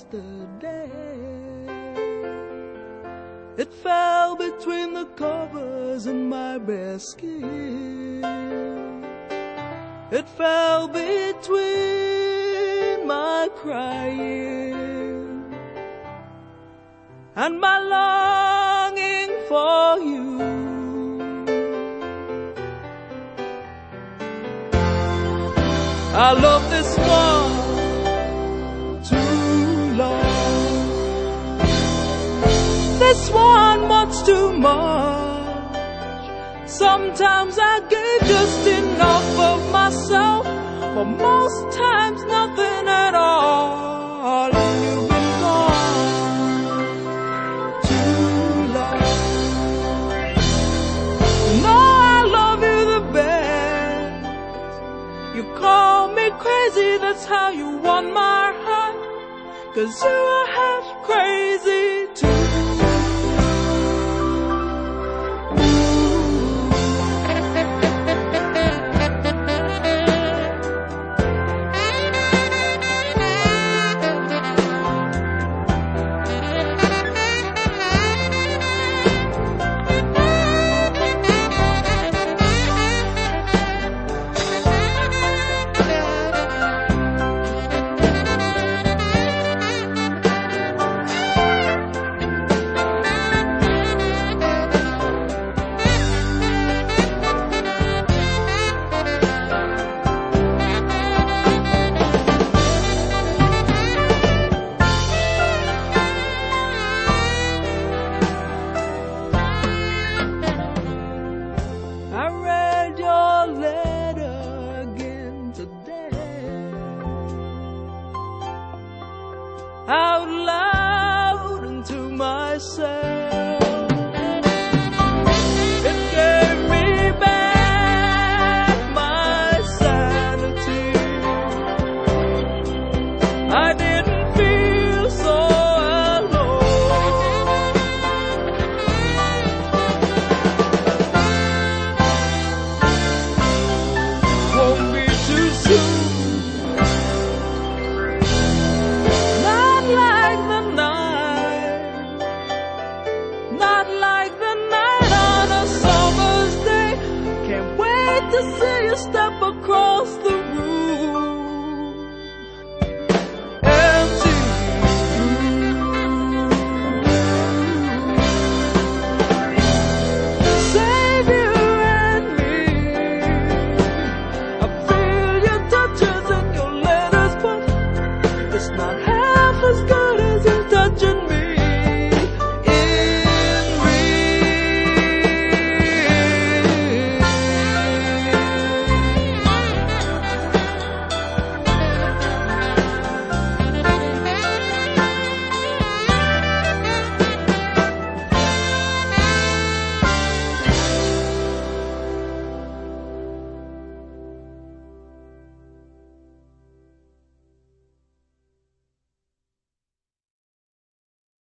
yesterday. It fell between the covers in my bare skin. It fell between my crying and my longing for you. I love this one too long, this one much too much. Sometimes I gave just enough of myself, but most times nothing at all. And you've been gone too long. No, I love you the best. You call me crazy, that's how you won my heart. 'Cause you are half crazy